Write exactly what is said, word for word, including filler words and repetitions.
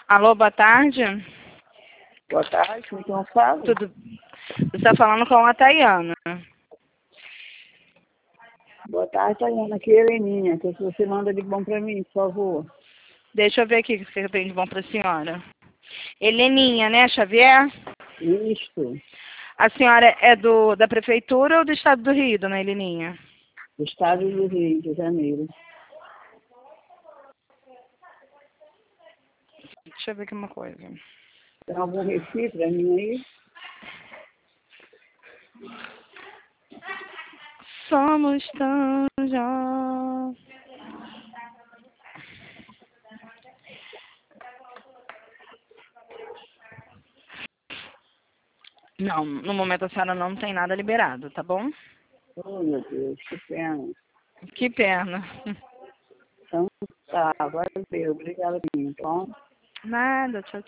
Alô, boa tarde. Boa tarde, com quem eu falo? Tudo... Você está falando com a Tayana. Boa tarde, Tayana. Aqui é Heleninha. O que você manda de bom pra mim, por favor? Deixa eu ver aqui o que eu tenho de bom para a senhora. Heleninha, né, Xavier? Isto, A senhora é do, da prefeitura ou do estado do Rio, dona Heleninha? do estado do Rio de Janeiro. Deixa eu ver aqui uma coisa. Tem algum recibo pra mim aí? Somos tão já. Não, no momento a senhora não tem nada liberado, tá bom? Oh, meu Deus, que pena. Que pena. Então, tá, agora veio. Obrigada, minha. Então, Nada, tchau, tchau.